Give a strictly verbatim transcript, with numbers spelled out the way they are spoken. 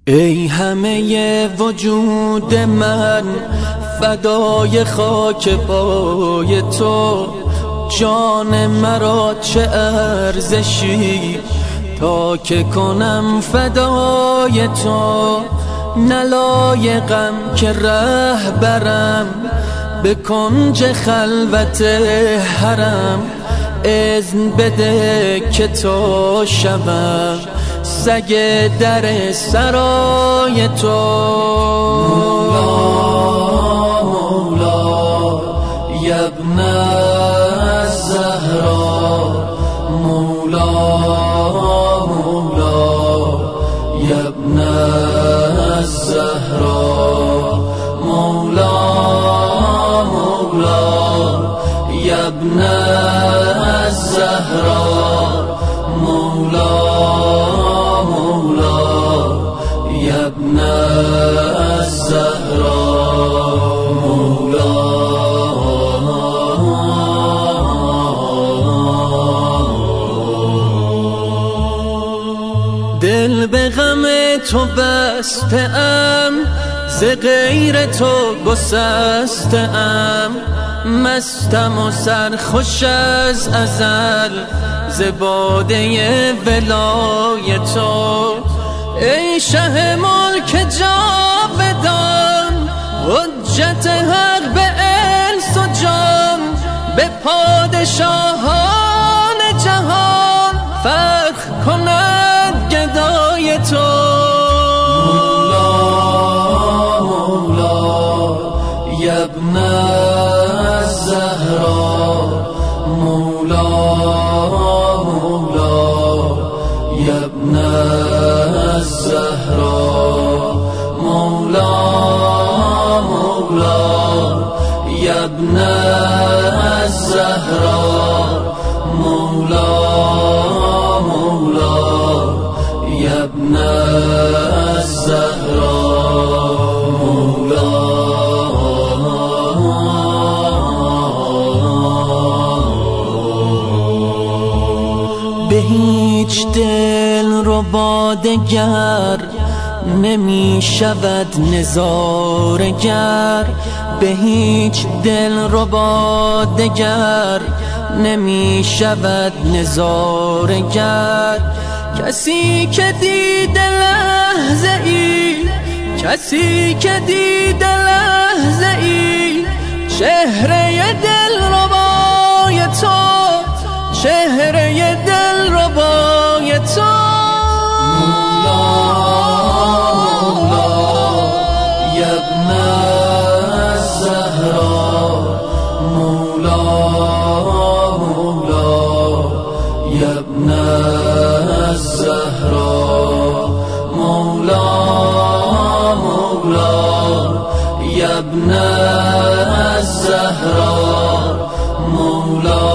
ای همه وجود من فدای خاک پای تو، جان مرا چه ارزشی تا که کنم فدای تو. نلایقم که ره برم به کنج خلوت حرم، اذن بده که تا شوم سگ در سرای تو. مولا مولا یا ابن الزهرا، مولا مولا یا ابن الزهرا، مولا مولا یا ابن الزهرا، مولا یا ابن الزهرا، مولا. دل به غم تو بسته ام، ز غیر تو گسسته ام، مستم و سرخوش از ازل ز باده ولای تو. ای شه ملک جاودان، حجت حق به انس و جان، به پادشاهان جهان فخر کند گدای تو. مولا مولا یا ابن الزهرا، مولا مولا یا ابن الزهرا، مولا مولا یا ابن الزهرا، مولا مولا یا ابن الزهرا، مولا. به هیچ دل ربا دگر نمی شود نظاره گر، به هیچ دل ربا دگر نمی شود نظاره گر. کسی که دیده لحظه ای، کسی که دیده لحظه ای چهره دل ربای تو، چهره دل ربای تو. مولا مولا یا ابن الزهرا، مولا مولا یا ابن الزهرا، مولا مولا یا ابن الزهرا، مولا